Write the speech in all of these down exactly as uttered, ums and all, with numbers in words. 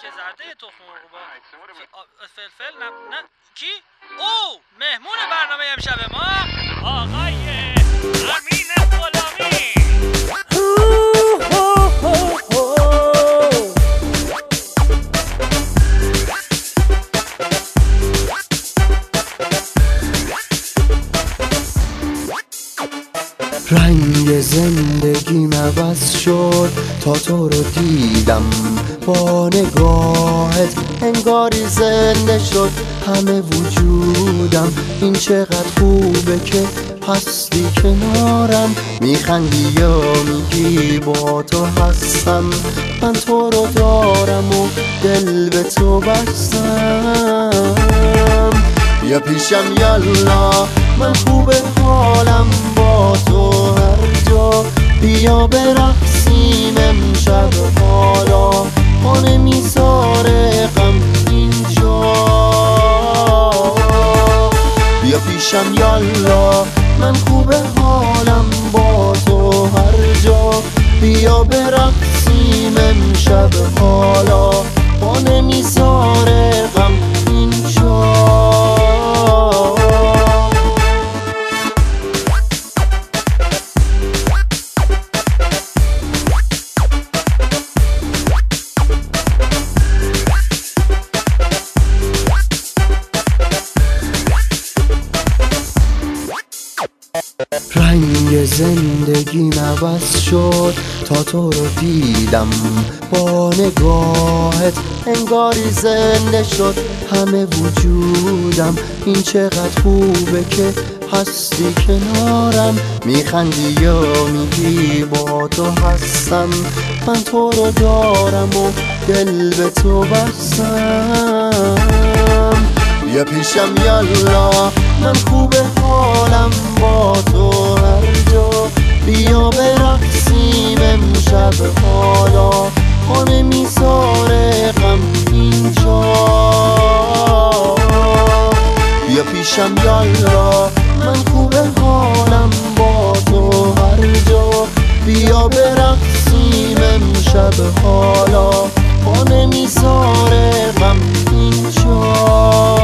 سرکه زرده تخم مرغ با فلفل نه نه کی؟ او مهمون برنامه امشب ما آقای امین غلامی. رنگ زندگیم عوض شد تا تو رو دیدم، با نگاهت انگاری زنده شد همه وجودم. این چقدر خوبه که هستی کنارم، میخندی یا میگی با تو هستم. من تو رو دارم و دل به تو بستم. بیا پیشم یالا، من خوبه حالم با تو هر جا. بیا برقصیم امشب حالا، ما نمیذاره غم اینجا. بیا پیشم یالا، من خوبه حالم با تو هر جا. بیا برقصیم امشب حالا، ما نمیذاره غم اینجا. رنگ زندگیم عوض شد تا تو رو دیدم، با نگاهت انگاری زنده شد همه وجودم. این چقدر خوبه که هستی کنارم، میخندی یا میگی با تو هستم. من تو رو دارم و دل به تو بستم. بیا پیشم یالا، من خوبه حالم با تو هر جا. بیا برقصیم امشب حالا، ما نمیذاره غم اینجا. بیا پیشم یالا، من خوبه حالم با تو هر جا. بیا برقصیم امشب حالا، ما نمیذاره غم اینجا.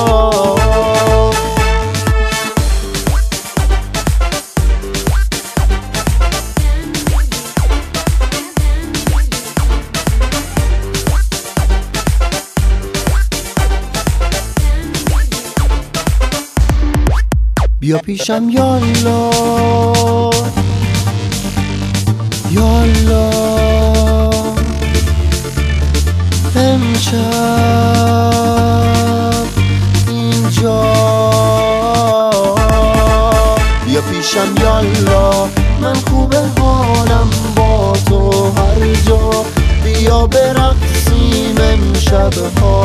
بیا پیشم یالا، یالا امشب اینجا. بیا پیشم یالا، من خوبه حالم با تو هر جا. بیا برقصیم امشب ها